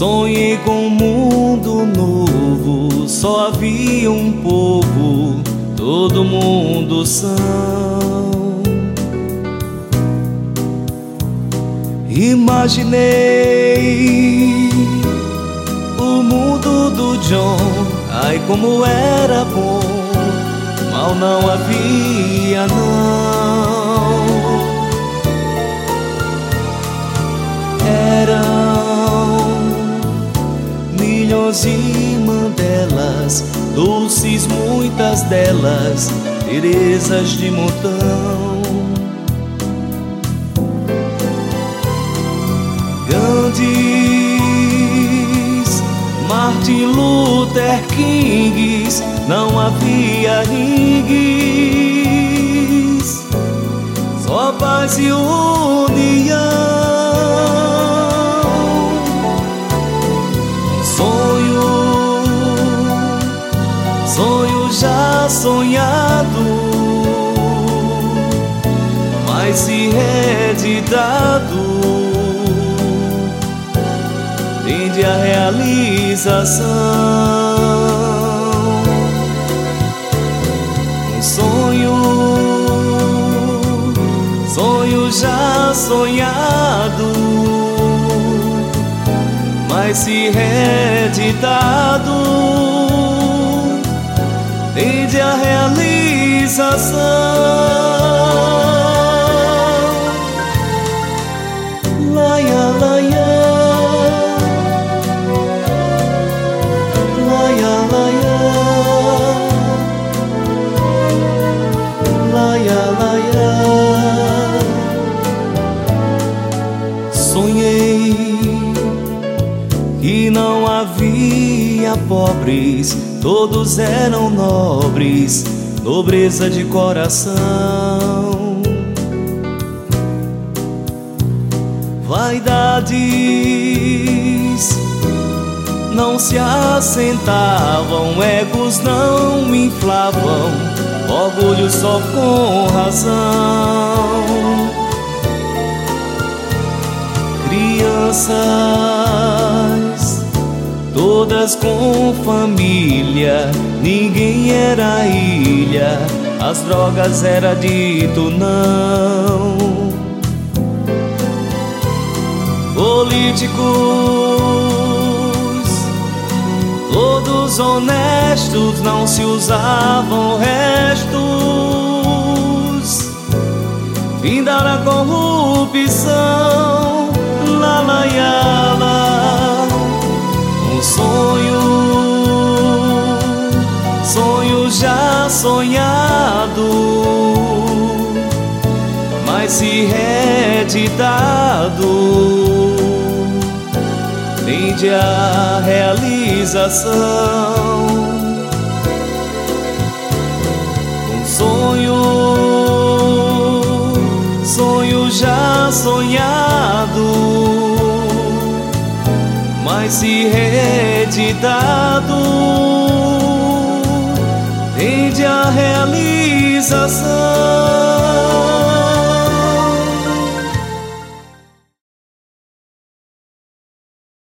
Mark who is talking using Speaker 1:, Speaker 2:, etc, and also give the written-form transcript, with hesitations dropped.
Speaker 1: Sonhei com um mundo novo, só havia um povo, todo mundo são. Imaginei o mundo do John, ai como era bom, mal não havia não. Eram milhões de Mandelas, doces muitas delas, Teresas de montão. Gandhis, Martin Luther Kings, não havia rings, só paz e união. Sonho já sonhado, mas se reeditado, tende a realização. Sonho já sonhado, mas se reeditado, tende a realização. Laia, laia, laia, laia, laia, laia. Sonhei que não havia pobres, todos eram nobres, nobreza de coração. Vaidades não se assentavam, egos não inflavam, orgulho só com razão. Crianças todas com família, ninguém era ilha, as drogas era dito não. Políticos, todos honestos, não se usavam restos, findaram a corrupção. Lalaiala, sonho já sonhado, mas se reeditado, tende a realização. Sonho já sonhado, mas se reeditado, tende a realização.